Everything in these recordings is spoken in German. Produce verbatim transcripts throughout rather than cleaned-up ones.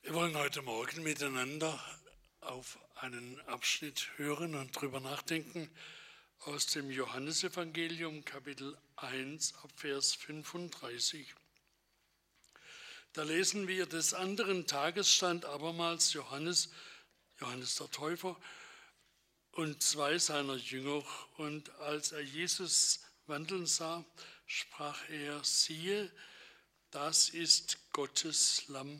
Wir wollen heute Morgen miteinander auf einen Abschnitt hören und darüber nachdenken aus dem Johannesevangelium, Kapitel eins, ab Vers fünfunddreißig. Da lesen wir: Des anderen Tages stand abermals Johannes, Johannes der Täufer, und zwei seiner Jünger. Und als er Jesus wandeln sah, sprach er: Siehe, das ist Gottes Lamm.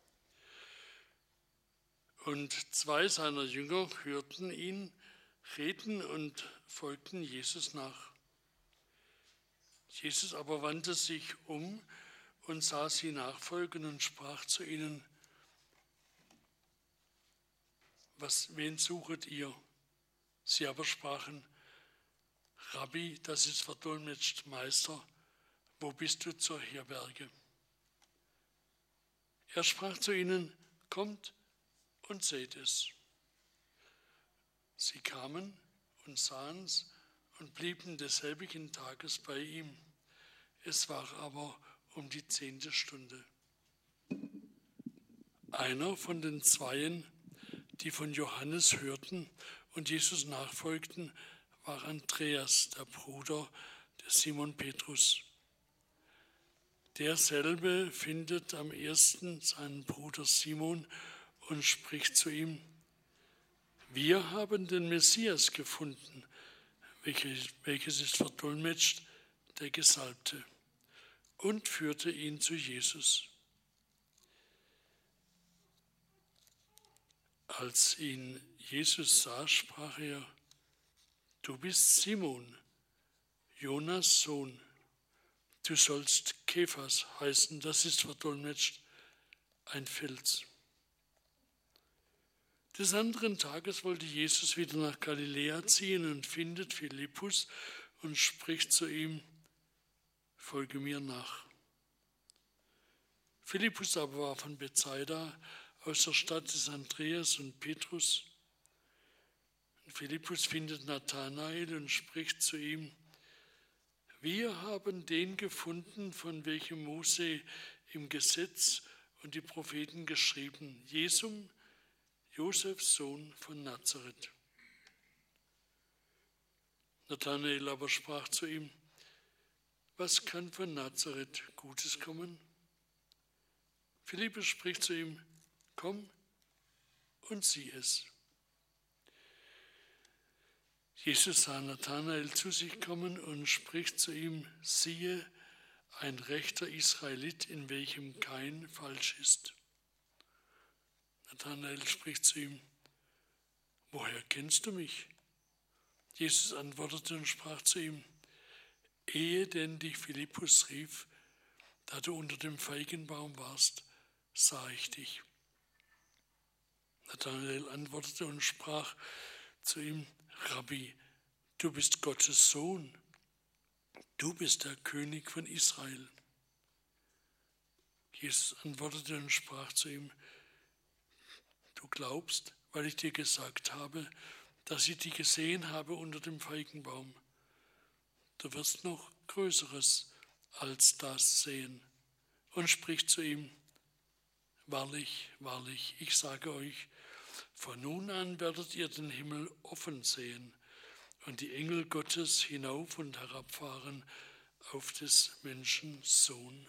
Und zwei seiner Jünger hörten ihn reden und folgten Jesus nach. Jesus aber wandte sich um und sah sie nachfolgen und sprach zu ihnen: Was, wen suchet ihr? Sie aber sprachen: Rabbi, das ist verdolmetscht, Meister, wo bist du zur Herberge? Er sprach zu ihnen: Kommt und seht es. Sie kamen und sahen's und blieben desselbigen Tages bei ihm. Es war aber um die zehnte Stunde. Einer von den Zweien, die von Johannes hörten und Jesus nachfolgten, war Andreas, der Bruder des Simon Petrus. Derselbe findet am ersten seinen Bruder Simon und spricht zu ihm: Wir haben den Messias gefunden, welches, welches ist verdolmetscht, der Gesalbte, und führte ihn zu Jesus. Als ihn Jesus sah, sprach er: Du bist Simon, Jonas Sohn. Du sollst Kephas heißen, das ist verdolmetscht, ein Fels. Des anderen Tages wollte Jesus wieder nach Galiläa ziehen und findet Philippus und spricht zu ihm: Folge mir nach. Philippus aber war von Bethsaida, aus der Stadt des Andreas und Petrus. Und Philippus findet Nathanael und spricht zu ihm: Wir haben den gefunden, von welchem Mose im Gesetz und die Propheten geschrieben, Jesum, Josefs Sohn von Nazareth. Nathanael aber sprach zu ihm: Was kann von Nazareth Gutes kommen? Philippus spricht zu ihm: Komm und sieh es. Jesus sah Nathanael zu sich kommen und spricht zu ihm: Siehe, ein rechter Israelit, in welchem kein Falsch ist. Nathanael spricht zu ihm: Woher kennst du mich? Jesus antwortete und sprach zu ihm: Ehe denn dich Philippus rief, da du unter dem Feigenbaum warst, sah ich dich. Nathanael antwortete und sprach zu ihm: Rabbi, du bist Gottes Sohn, du bist der König von Israel. Jesus antwortete und sprach zu ihm: Du glaubst, weil ich dir gesagt habe, dass ich dich gesehen habe unter dem Feigenbaum. Du wirst noch Größeres als das sehen. Und spricht zu ihm: Wahrlich, wahrlich, ich sage euch, von nun an werdet ihr den Himmel offen sehen und die Engel Gottes hinauf und herabfahren auf des Menschen Sohn.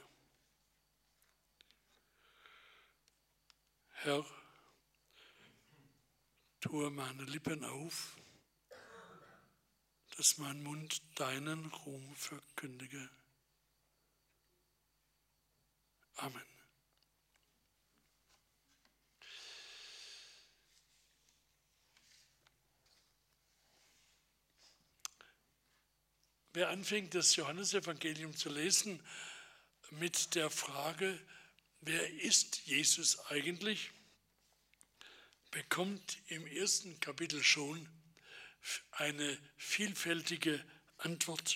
Herr, tue meine Lippen auf, dass mein Mund deinen Ruhm verkündige. Amen. Wer anfängt, das Johannesevangelium zu lesen mit der Frage, wer ist Jesus eigentlich, bekommt im ersten Kapitel schon eine vielfältige Antwort.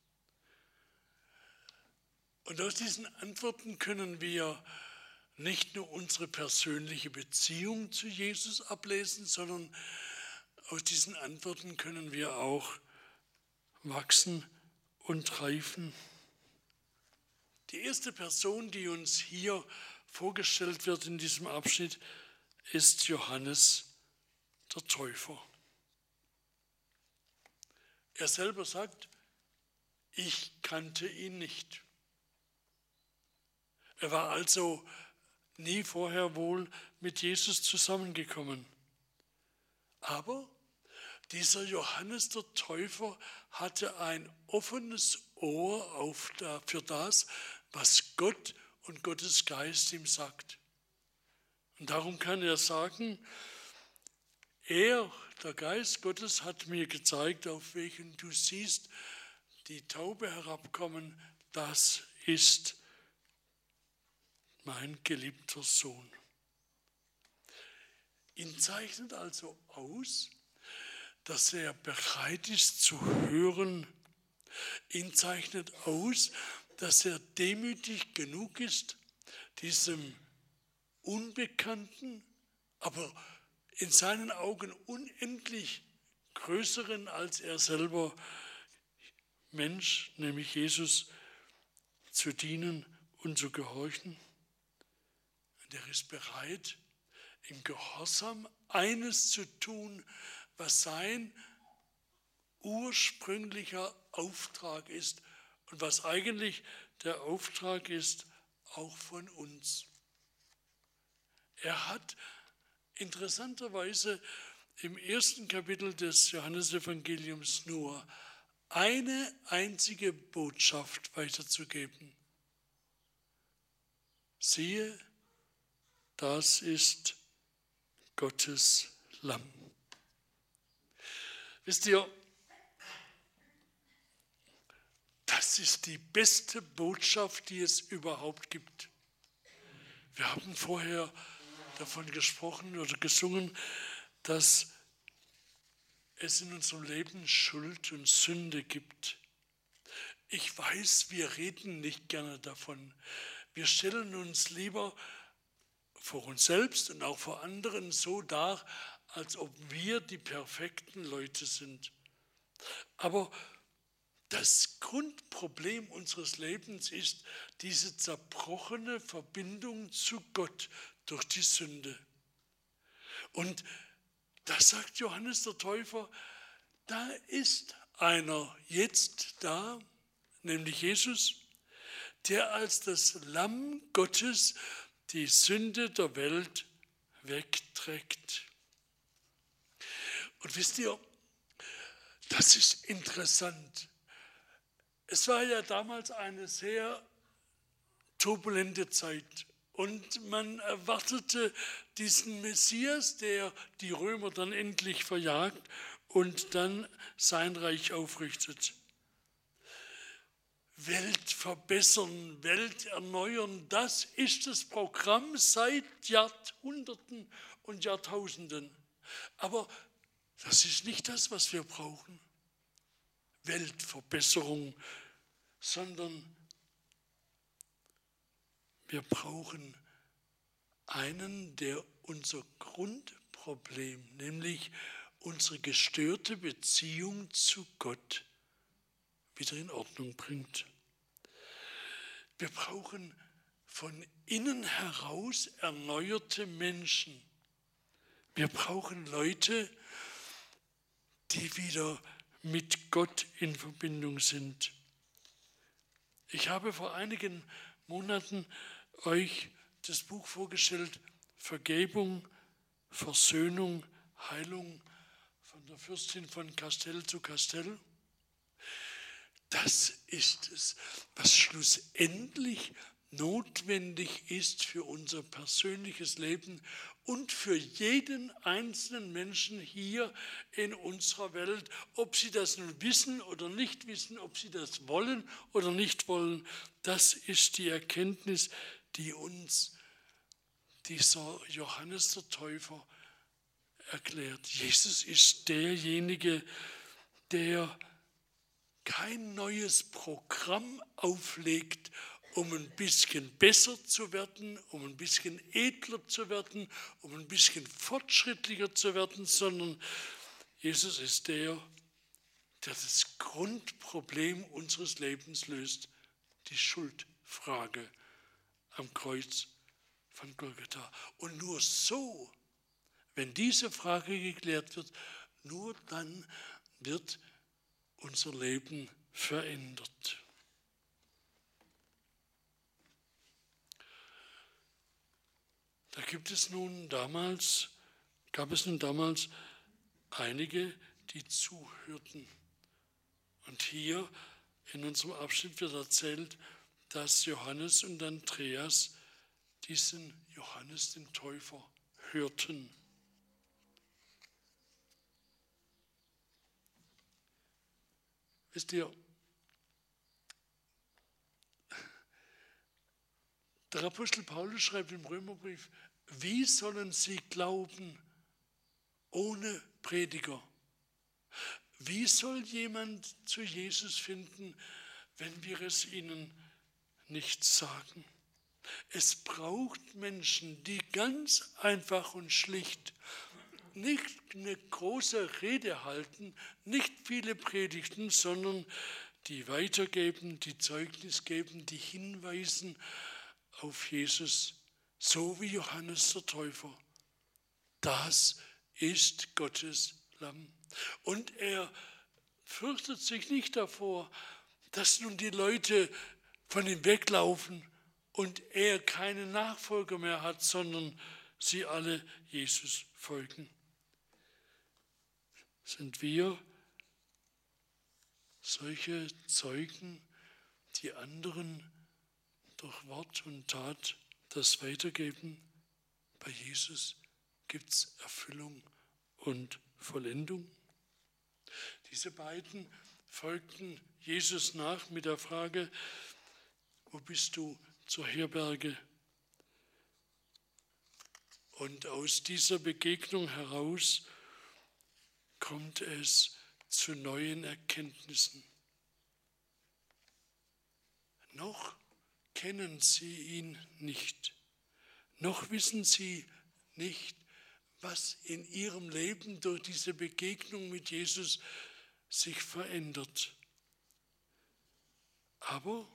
Und aus diesen Antworten können wir nicht nur unsere persönliche Beziehung zu Jesus ablesen, sondern aus diesen Antworten können wir auch wachsen und reifen. Die erste Person, die uns hier vorgestellt wird in diesem Abschnitt, ist Johannes der Täufer. Er selber sagt, ich kannte ihn nicht. Er war also nie vorher wohl mit Jesus zusammengekommen. Aber dieser Johannes der Täufer hatte ein offenes Ohr auf, für das, was Gott und Gottes Geist ihm sagt. Und darum kann er sagen, er, der Geist Gottes, hat mir gezeigt, auf welchen du siehst, die Taube herabkommen, das ist mein geliebter Sohn. Ihn zeichnet also aus, dass er bereit ist zu hören. Ihn zeichnet aus, dass er demütig genug ist, diesem unbekannten, aber in seinen Augen unendlich größeren als er selber Mensch, nämlich Jesus, zu dienen und zu gehorchen. Und er ist bereit, im Gehorsam eines zu tun, was sein ursprünglicher Auftrag ist und was eigentlich der Auftrag ist, auch von uns. Er hat interessanterweise im ersten Kapitel des Johannesevangeliums nur eine einzige Botschaft weiterzugeben. Siehe, das ist Gottes Lamm. Wisst ihr, das ist die beste Botschaft, die es überhaupt gibt. Wir haben vorher davon gesprochen oder gesungen, dass es in unserem Leben Schuld und Sünde gibt. Ich weiß, wir reden nicht gerne davon. Wir stellen uns lieber vor uns selbst und auch vor anderen so dar, als ob wir die perfekten Leute sind. Aber das Grundproblem unseres Lebens ist diese zerbrochene Verbindung zu Gott durch die Sünde. Und da sagt Johannes der Täufer, da ist einer jetzt da, nämlich Jesus, der als das Lamm Gottes die Sünde der Welt wegträgt. Und wisst ihr, das ist interessant. Es war ja damals eine sehr turbulente Zeit und man erwartete diesen Messias, der die Römer dann endlich verjagt und dann sein Reich aufrichtet. Welt verbessern, Welt erneuern, das ist das Programm seit Jahrhunderten und Jahrtausenden. Aber das ist nicht das, was wir brauchen. Weltverbesserung, sondern wir brauchen einen, der unser Grundproblem, nämlich unsere gestörte Beziehung zu Gott, wieder in Ordnung bringt. Wir brauchen von innen heraus erneuerte Menschen. Wir brauchen Leute, die wieder mit Gott in Verbindung sind. Ich habe vor einigen Monaten euch das Buch vorgestellt, Vergebung, Versöhnung, Heilung von der Fürstin von Castell zu Castell. Das ist es, was schlussendlich notwendig ist für unser persönliches Leben und für jeden einzelnen Menschen hier in unserer Welt, ob sie das nun wissen oder nicht wissen, ob sie das wollen oder nicht wollen. Das ist die Erkenntnis, die uns dieser Johannes der Täufer erklärt. Jesus ist derjenige, der kein neues Programm auflegt, um ein bisschen besser zu werden, um ein bisschen edler zu werden, um ein bisschen fortschrittlicher zu werden, sondern Jesus ist der, der das Grundproblem unseres Lebens löst, die Schuldfrage am Kreuz von Golgatha. Und nur so, wenn diese Frage geklärt wird, nur dann wird unser Leben verändert. Da gibt es nun damals, gab es nun damals einige, die zuhörten. Und hier in unserem Abschnitt wird erzählt, dass Johannes und Andreas diesen Johannes den Täufer hörten. Wisst ihr, der Apostel Paulus schreibt im Römerbrief, wie sollen sie glauben ohne Prediger? Wie soll jemand zu Jesus finden, wenn wir es ihnen nicht sagen? Es braucht Menschen, die ganz einfach und schlicht nicht eine große Rede halten, nicht viele Predigten, sondern die weitergeben, die Zeugnis geben, die hinweisen auf Jesus, so wie Johannes der Täufer. Das ist Gottes Lamm. Und er fürchtet sich nicht davor, dass nun die Leute von ihm weglaufen und er keine Nachfolger mehr hat, sondern sie alle Jesus folgen. Sind wir solche Zeugen, die anderen durch Wort und Tat das weitergeben? Bei Jesus gibt es Erfüllung und Vollendung. Diese beiden folgten Jesus nach mit der Frage, wo bist du zur Herberge? Und aus dieser Begegnung heraus kommt es zu neuen Erkenntnissen. Noch kennen sie ihn nicht, noch wissen sie nicht, was in ihrem Leben durch diese Begegnung mit Jesus sich verändert. Aber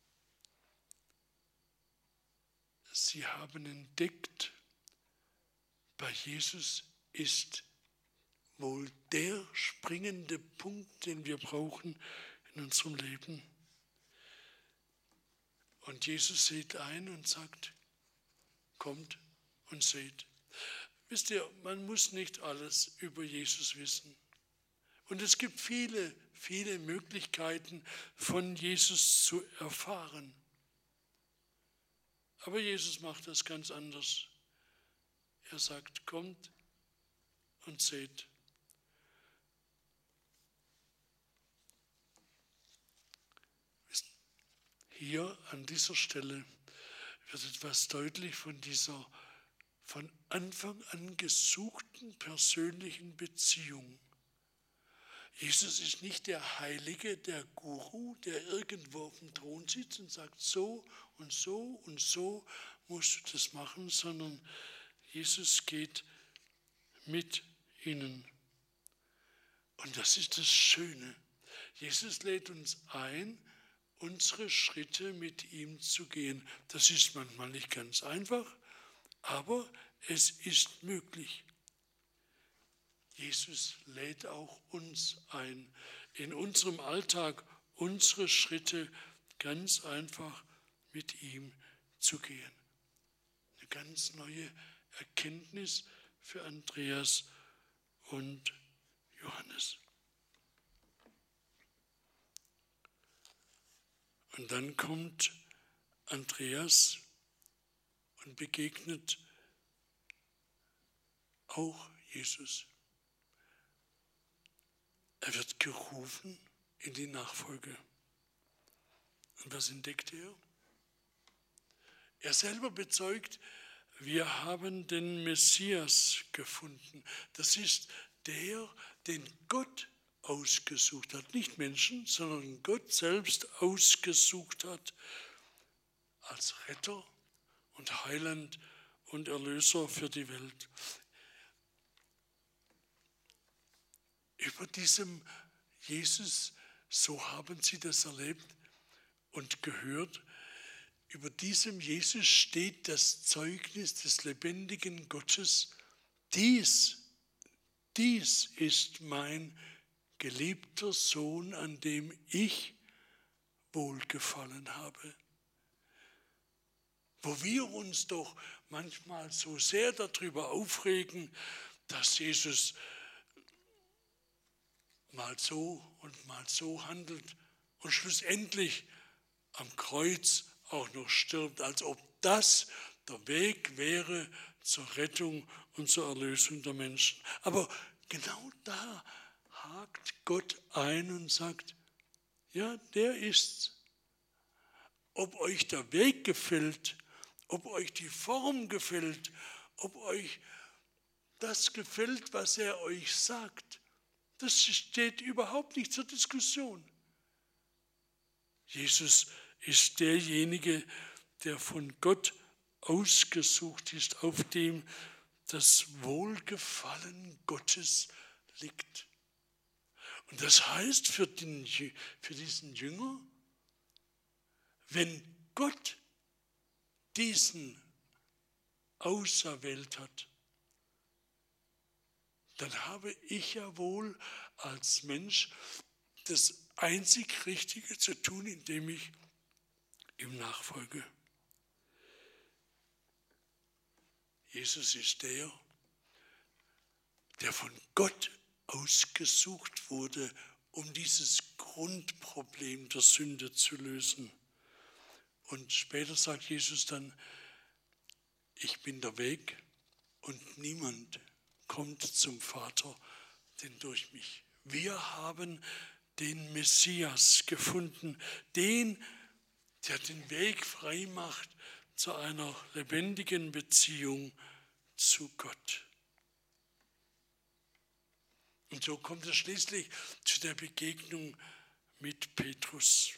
sie haben entdeckt, bei Jesus ist wohl der springende Punkt, den wir brauchen in unserem Leben. Und Jesus sieht ein und sagt, kommt und seht. Wisst ihr, man muss nicht alles über Jesus wissen. Und es gibt viele, viele Möglichkeiten, von Jesus zu erfahren. Aber Jesus macht das ganz anders. Er sagt, kommt und seht. Hier an dieser Stelle wird etwas deutlich von dieser von Anfang an gesuchten persönlichen Beziehung. Jesus ist nicht der Heilige, der Guru, der irgendwo auf dem Thron sitzt und sagt, so und so und so musst du das machen, sondern Jesus geht mit ihnen. Und das ist das Schöne. Jesus lädt uns ein, unsere Schritte mit ihm zu gehen. Das ist manchmal nicht ganz einfach, aber es ist möglich. Jesus lädt auch uns ein, in unserem Alltag unsere Schritte ganz einfach mit ihm zu gehen. Eine ganz neue Erkenntnis für Andreas und Johannes. Und dann kommt Andreas und begegnet auch Jesus. Er wird gerufen in die Nachfolge. Und was entdeckt er? Er selber bezeugt, wir haben den Messias gefunden. Das ist der, den Gott ausgesucht hat. Nicht Menschen, sondern Gott selbst ausgesucht hat als Retter und Heiland und Erlöser für die Welt. Über diesem Jesus, so haben sie das erlebt und gehört, Über diesem Jesus steht das Zeugnis des lebendigen Gottes. Dies, dies ist mein geliebter Sohn, an dem ich wohlgefallen habe. Wo wir uns doch manchmal so sehr darüber aufregen, dass Jesus mal so und mal so handelt und schlussendlich am Kreuz auch noch stirbt, als ob das der Weg wäre zur Rettung und zur Erlösung der Menschen. Aber genau da hakt Gott ein und sagt, ja, der ist's. Ob euch der Weg gefällt, ob euch die Form gefällt, ob euch das gefällt, was er euch sagt, das steht überhaupt nicht zur Diskussion. Jesus ist derjenige, der von Gott ausgesucht ist, auf dem das Wohlgefallen Gottes liegt. Und das heißt für, den, für diesen Jünger, wenn Gott diesen auserwählt hat, dann habe ich ja wohl als Mensch das einzig Richtige zu tun, indem ich ihm nachfolge. Jesus ist der, der von Gott ausgesucht wurde, um dieses Grundproblem der Sünde zu lösen. Und später sagt Jesus dann, ich bin der Weg und niemand kommt zum Vater, denn durch mich. Wir haben den Messias gefunden, den, der den Weg frei macht zu einer lebendigen Beziehung zu Gott. Und so kommt es schließlich zu der Begegnung mit Petrus.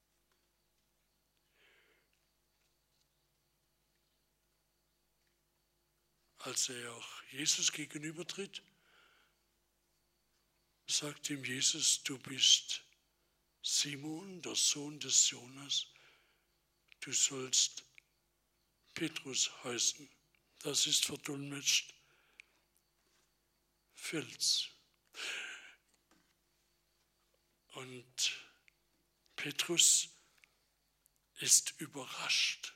Als er auch Jesus gegenübertritt, sagt ihm Jesus, du bist Simon, der Sohn des Jonas, du sollst Petrus heißen. Das ist verdolmetscht Fels. Und Petrus ist überrascht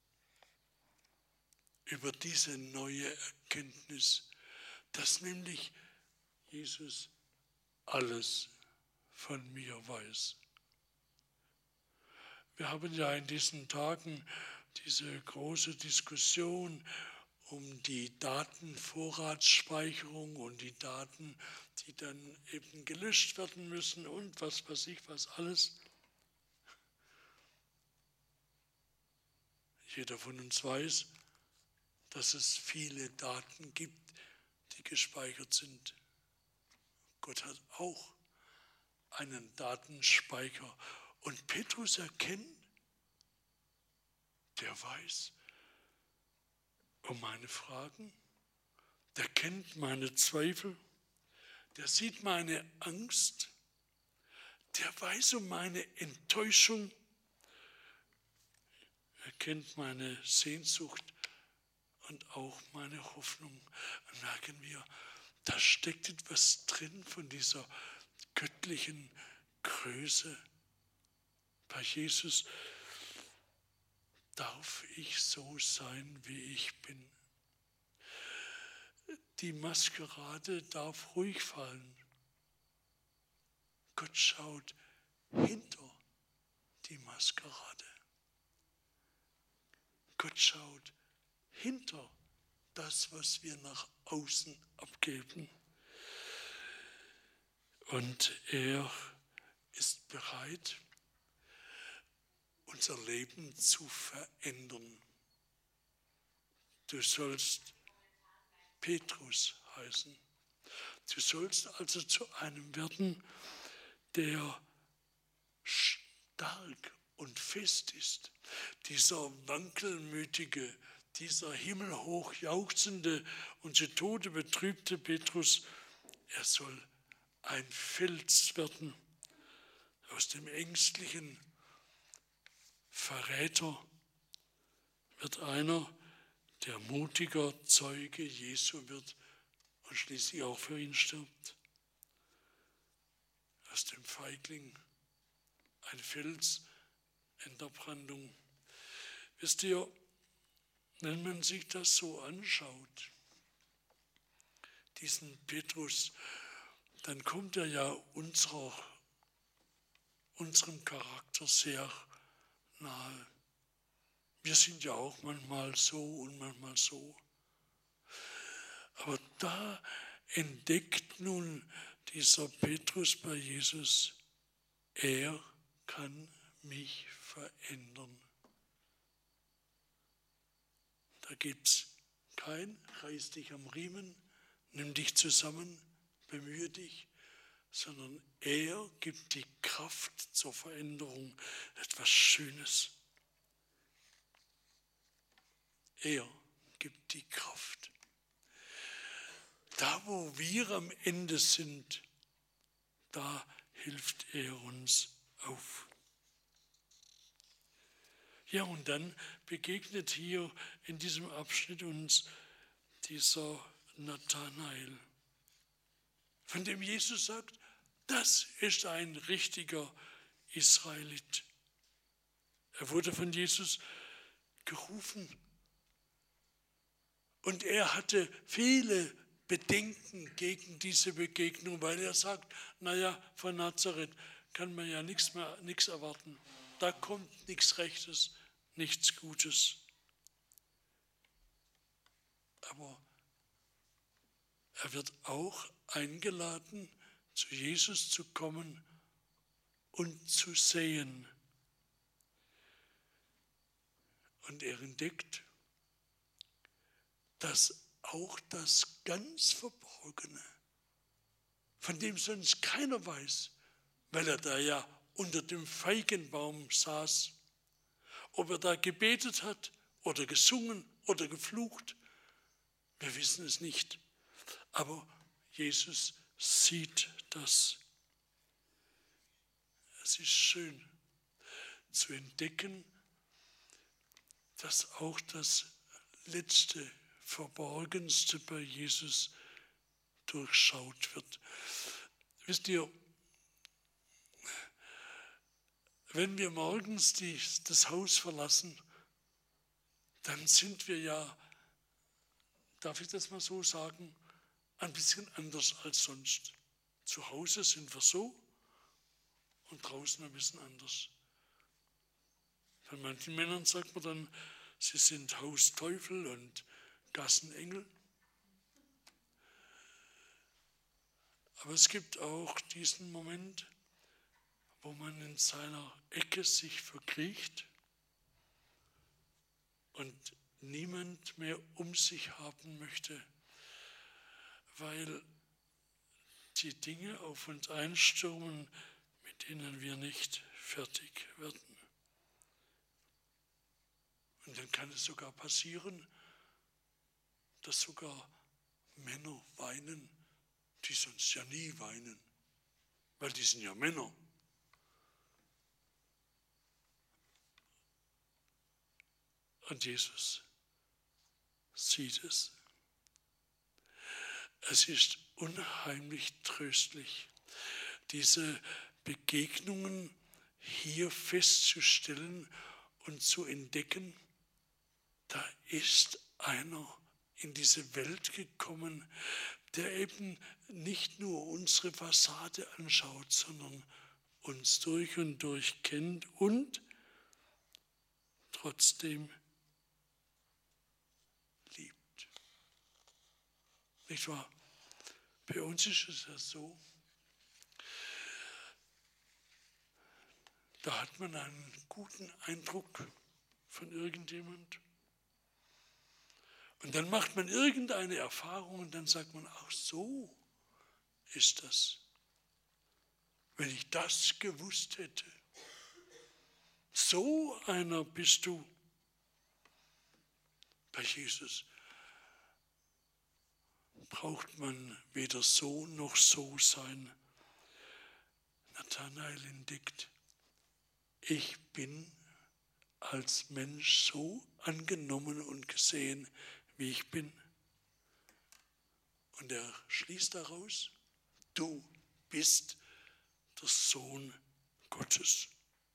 über diese neue Erkenntnis, dass nämlich Jesus alles von mir weiß. Wir haben ja in diesen Tagen diese große Diskussion um die Datenvorratsspeicherung und die Daten, die dann eben gelöscht werden müssen und was weiß ich, was alles. Jeder von uns weiß, dass es viele Daten gibt, die gespeichert sind. Gott hat auch einen Datenspeicher. Und Petrus erkennt, der weiß um meine Fragen, der kennt meine Zweifel, der sieht meine Angst, der weiß um meine Enttäuschung, er kennt meine Sehnsucht und auch meine Hoffnung. Dann merken wir, da steckt etwas drin von dieser göttlichen Größe. Bei Jesus darf ich so sein, wie ich bin. Die Maskerade darf ruhig fallen. Gott schaut hinter die Maskerade. Gott schaut hinter das, was wir nach außen abgeben. Und er ist bereit, unser Leben zu verändern. Du sollst Petrus heißen. Du sollst also zu einem werden, der stark und fest ist. Dieser wankelmütige, dieser himmelhoch jauchzende und zu Tode betrübte Petrus, er soll ein Fels werden, aus dem ängstlichen Verräter wird einer, der mutiger Zeuge Jesu wird und schließlich auch für ihn stirbt. Aus dem Feigling ein Fels in der Brandung. Wisst ihr, wenn man sich das so anschaut, diesen Petrus, dann kommt er ja unserer, unserem Charakter sehr nahe. Wir sind ja auch manchmal so und manchmal so. Aber da entdeckt nun dieser Petrus bei Jesus, er kann mich verändern. Da gibt es kein reiß dich am Riemen, nimm dich zusammen, bemühe dich, sondern er gibt die Kraft zur Veränderung, etwas Schönes. Er gibt die Kraft. Da, wo wir am Ende sind, da hilft er uns auf. Ja, und dann begegnet hier in diesem Abschnitt uns dieser Nathanael, von dem Jesus sagt, das ist ein richtiger Israelit. Er wurde von Jesus gerufen und er hatte viele Bedenken gegen diese Begegnung, weil er sagt, naja, von Nazareth kann man ja nichts mehr, nichts erwarten. Da kommt nichts Rechtes, nichts Gutes. Aber er wird auch eingeladen, zu Jesus zu kommen und zu sehen. Und er entdeckt, dass auch das ganz Verborgene, von dem sonst keiner weiß, weil er da ja unter dem Feigenbaum saß, ob er da gebetet hat oder gesungen oder geflucht, wir wissen es nicht. Aber Jesus sieht das. Es ist schön zu entdecken, dass auch das letzte, Verborgenste bei Jesus durchschaut wird. Wisst ihr, wenn wir morgens die, das Haus verlassen, dann sind wir ja, darf ich das mal so sagen, ein bisschen anders als sonst. Zu Hause sind wir so und draußen ein bisschen anders. Von manchen Männern sagt man dann, sie sind Hausteufel und Gassenengel. Aber es gibt auch diesen Moment, wo man in seiner Ecke sich verkriecht und niemand mehr um sich haben möchte, weil die Dinge auf uns einstürmen, mit denen wir nicht fertig werden. Und dann kann es sogar passieren, dass sogar Männer weinen, die sonst ja nie weinen, weil die sind ja Männer. Und Jesus sieht es. Es ist unheimlich tröstlich, diese Begegnungen hier festzustellen und zu entdecken, da ist einer in diese Welt gekommen, der eben nicht nur unsere Fassade anschaut, sondern uns durch und durch kennt und trotzdem liebt. Nicht wahr? Bei uns ist es ja so, da hat man einen guten Eindruck von irgendjemand. Und dann macht man irgendeine Erfahrung und dann sagt man, ach so ist das. Wenn ich das gewusst hätte, so einer bist du. Bei Jesus braucht man weder so noch so sein. Nathanael entdeckt, ich bin als Mensch so angenommen und gesehen, wie ich bin? Und er schließt daraus, du bist der Sohn Gottes.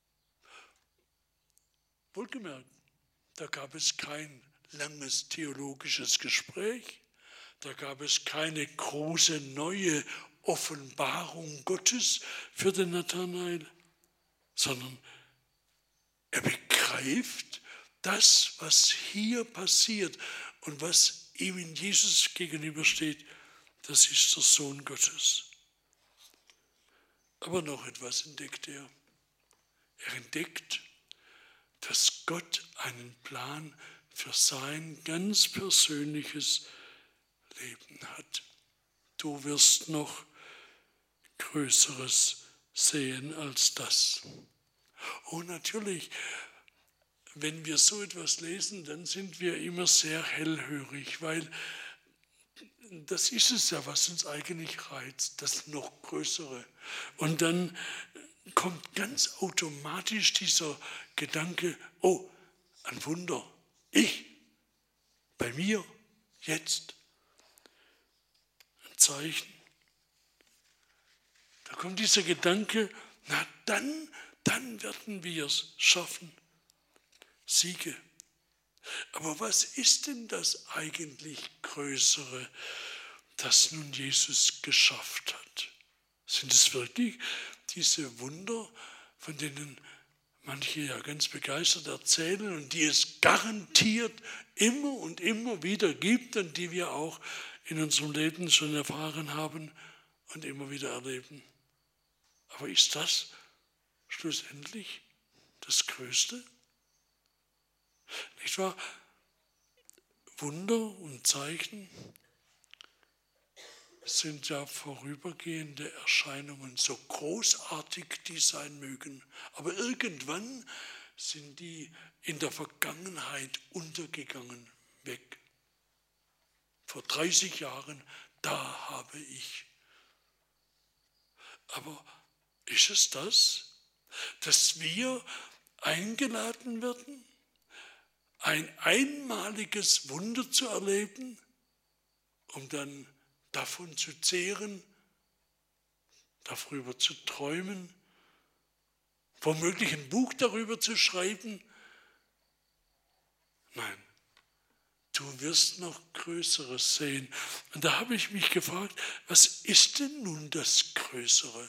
Wohlgemerkt, da gab es kein langes theologisches Gespräch, da gab es keine große neue Offenbarung Gottes für den Nathanael, sondern er begreift das, was hier passiert und was ihm in Jesus gegenübersteht, das ist der Sohn Gottes. Aber noch etwas entdeckt er. Er entdeckt, dass Gott einen Plan für sein ganz persönliches Leben hat. Du wirst noch Größeres sehen als das. Und natürlich, wenn wir so etwas lesen, dann sind wir immer sehr hellhörig, weil das ist es ja, was uns eigentlich reizt, das noch Größere. Und dann kommt ganz automatisch dieser Gedanke, oh, ein Wunder, ich, bei mir, jetzt, ein Zeichen. Da kommt dieser Gedanke, na dann, dann werden wir es schaffen. Siege. Aber was ist denn das eigentlich Größere, das nun Jesus geschafft hat? Sind es wirklich diese Wunder, von denen manche ja ganz begeistert erzählen und die es garantiert immer und immer wieder gibt und die wir auch in unserem Leben schon erfahren haben und immer wieder erleben? Aber ist das schlussendlich das Größte? Nicht wahr? Wunder und Zeichen sind ja vorübergehende Erscheinungen, so großartig die sein mögen. Aber irgendwann sind die in der Vergangenheit untergegangen, weg. Vor dreißig Jahren, da habe ich. Aber ist es das, dass wir eingeladen werden, ein einmaliges Wunder zu erleben, um dann davon zu zehren, darüber zu träumen, womöglich ein Buch darüber zu schreiben? Nein, du wirst noch Größeres sehen. Und da habe ich mich gefragt, was ist denn nun das Größere?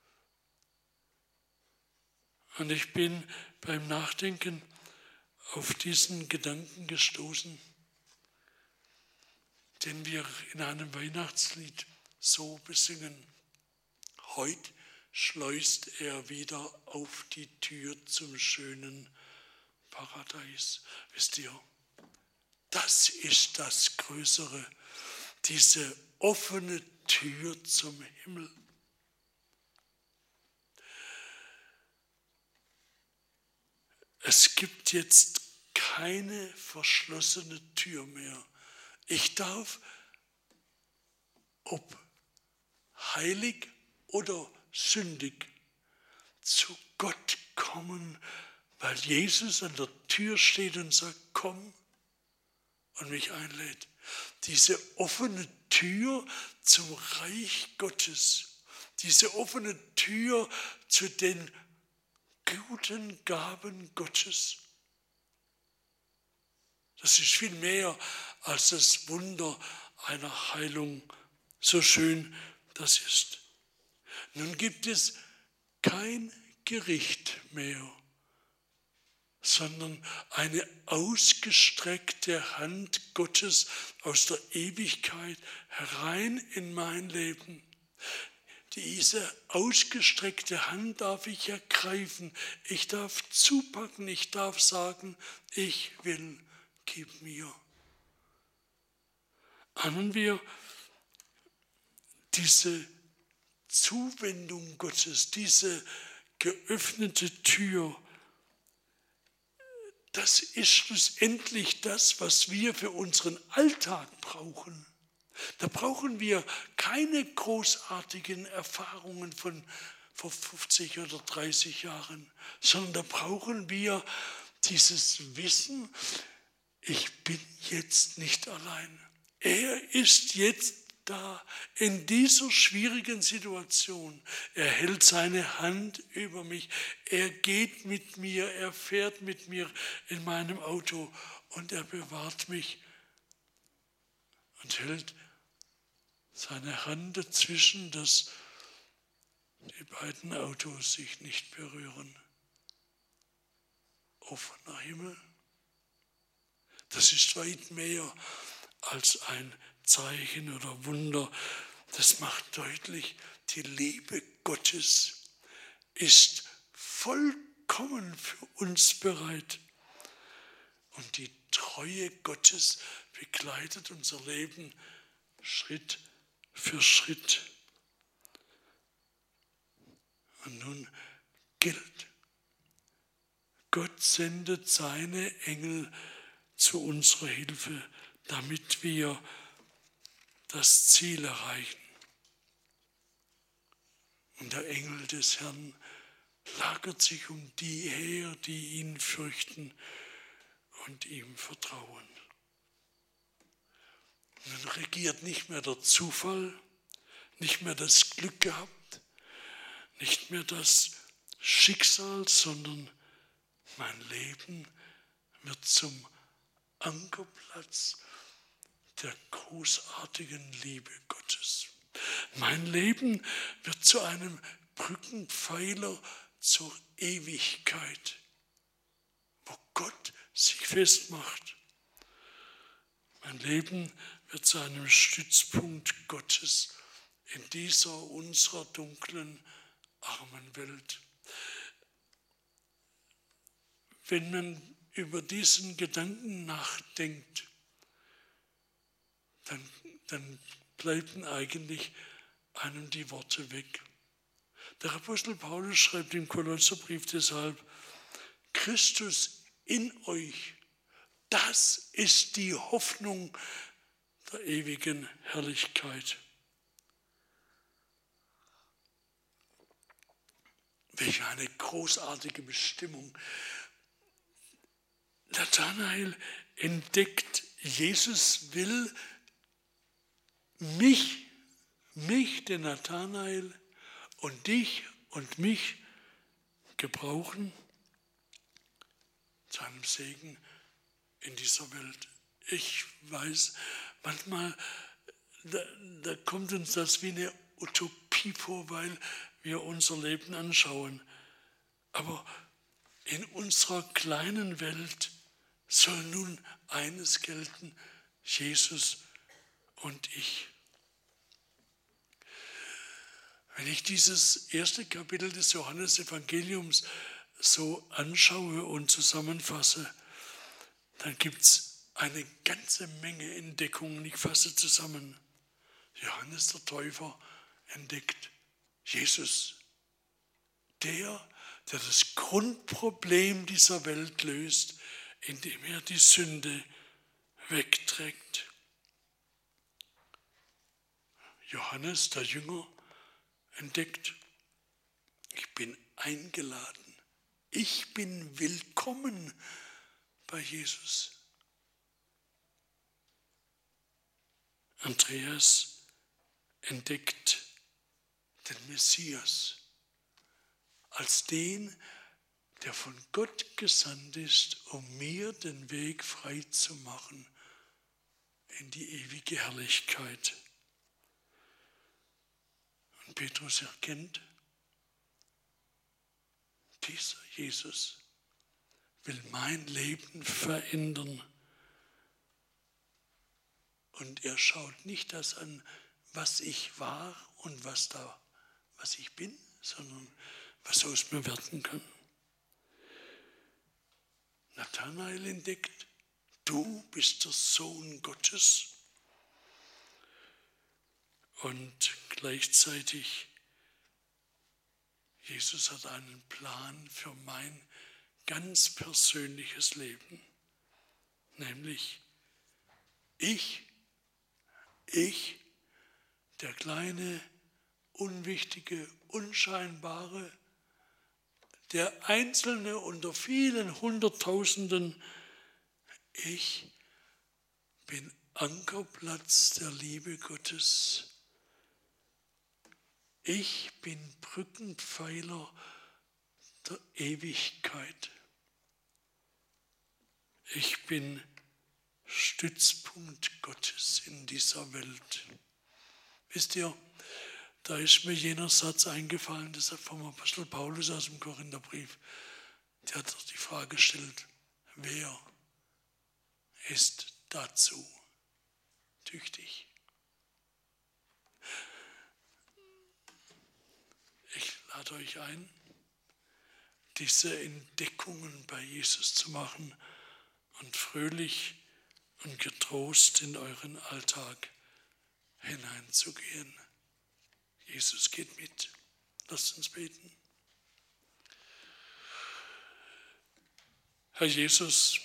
Und ich bin beim Nachdenken auf diesen Gedanken gestoßen, den wir in einem Weihnachtslied so besingen. Heut schleust er wieder auf die Tür zum schönen Paradies. Wisst ihr, das ist das Größere, diese offene Tür zum Himmel. Es gibt jetzt keine verschlossene Tür mehr. Ich darf, ob heilig oder sündig, zu Gott kommen, weil Jesus an der Tür steht und sagt, komm, und mich einlädt. Diese offene Tür zum Reich Gottes, diese offene Tür zu den guten Gaben Gottes. Das ist viel mehr als das Wunder einer Heilung, so schön das ist. Nun gibt es kein Gericht mehr, sondern eine ausgestreckte Hand Gottes aus der Ewigkeit herein in mein Leben. Diese ausgestreckte Hand darf ich ergreifen. Ich darf zupacken, ich darf sagen, ich will, gib mir. Ahnen wir diese Zuwendung Gottes, diese geöffnete Tür, das ist schlussendlich das, was wir für unseren Alltag brauchen. Da brauchen wir keine großartigen Erfahrungen von vor fünfzig oder dreißig Jahren, sondern da brauchen wir dieses Wissen, ich bin jetzt nicht allein. Er ist jetzt da in dieser schwierigen Situation. Er hält seine Hand über mich. Er geht mit mir, er fährt mit mir in meinem Auto und er bewahrt mich und hält seine Hand dazwischen, dass die beiden Autos sich nicht berühren. Offener Himmel. Das ist weit mehr als ein Zeichen oder Wunder. Das macht deutlich, die Liebe Gottes ist vollkommen für uns bereit. Und die Treue Gottes begleitet unser Leben Schritt für Schritt. Und nun gilt, Gott sendet seine Engel zu unserer Hilfe, damit wir das Ziel erreichen. Und der Engel des Herrn lagert sich um die her, die ihn fürchten und ihm vertrauen. Und dann regiert nicht mehr der Zufall, nicht mehr das Glück gehabt, nicht mehr das Schicksal, sondern mein Leben wird zum Ankerplatz der großartigen Liebe Gottes. Mein Leben wird zu einem Brückenpfeiler zur Ewigkeit, wo Gott sich festmacht. Mein Leben wird zu einem Stützpunkt Gottes in dieser unserer dunklen, armen Welt. Wenn man über diesen Gedanken nachdenkt, dann, dann bleiben eigentlich einem die Worte weg. Der Apostel Paulus schreibt im Kolosserbrief deshalb, Christus in euch, das ist die Hoffnung der ewigen Herrlichkeit. Welch eine großartige Bestimmung. Nathanael entdeckt, Jesus will mich, mich, den Nathanael, und dich und mich gebrauchen zu einem Segen in dieser Welt. Ich weiß, manchmal, da, da kommt uns das wie eine Utopie vor, weil wir unser Leben anschauen. Aber in unserer kleinen Welt soll nun eines gelten, Jesus und ich. Wenn ich dieses erste Kapitel des Johannesevangeliums so anschaue und zusammenfasse, dann gibt es eine ganze Menge Entdeckungen. Ich fasse zusammen. Johannes der Täufer entdeckt Jesus, der, der das Grundproblem dieser Welt löst, indem er die Sünde wegträgt. Johannes, der Jünger, entdeckt, ich bin eingeladen, ich bin willkommen bei Jesus. Andreas entdeckt den Messias als den, der von Gott gesandt ist, um mir den Weg frei zu machen in die ewige Herrlichkeit. Und Petrus erkennt, dieser Jesus will mein Leben verändern. Und er schaut nicht das an, was ich war und was da, was ich bin, sondern was aus mir werden kann. Nathanael entdeckt, du bist der Sohn Gottes. Und gleichzeitig, Jesus hat einen Plan für mein ganz persönliches Leben. Nämlich ich, ich, der kleine, unwichtige, unscheinbare, der Einzelne unter vielen Hunderttausenden. Ich bin Ankerplatz der Liebe Gottes. Ich bin Brückenpfeiler der Ewigkeit. Ich bin Stützpunkt Gottes in dieser Welt. Wisst ihr, da ist mir jener Satz eingefallen, das ist vom Apostel Paulus aus dem Korintherbrief. Der hat die Frage gestellt, wer ist dazu tüchtig? Ich lade euch ein, diese Entdeckungen bei Jesus zu machen und fröhlich und getrost in euren Alltag hineinzugehen. Jesus geht mit. Lasst uns beten. Herr Jesus,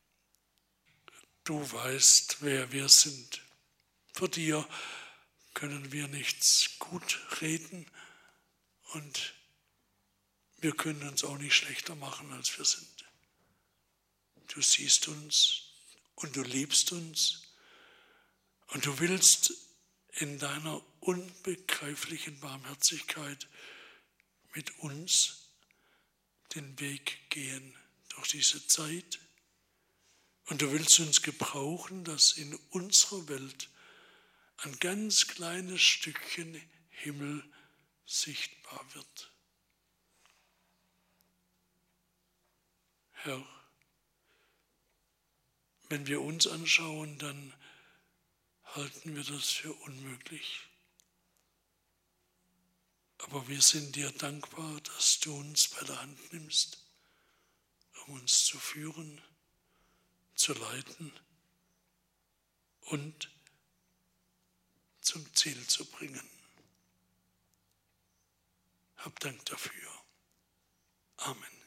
du weißt, wer wir sind. Vor dir können wir nichts gut reden und wir können uns auch nicht schlechter machen, als wir sind. Du siehst uns und du liebst uns und du willst in deiner unbegreiflichen Barmherzigkeit mit uns den Weg gehen durch diese Zeit. Und du willst uns gebrauchen, dass in unserer Welt ein ganz kleines Stückchen Himmel sichtbar wird. Herr, wenn wir uns anschauen, dann halten wir das für unmöglich. Aber wir sind dir dankbar, dass du uns bei der Hand nimmst, um uns zu führen, zu leiten und zum Ziel zu bringen. Hab Dank dafür. Amen.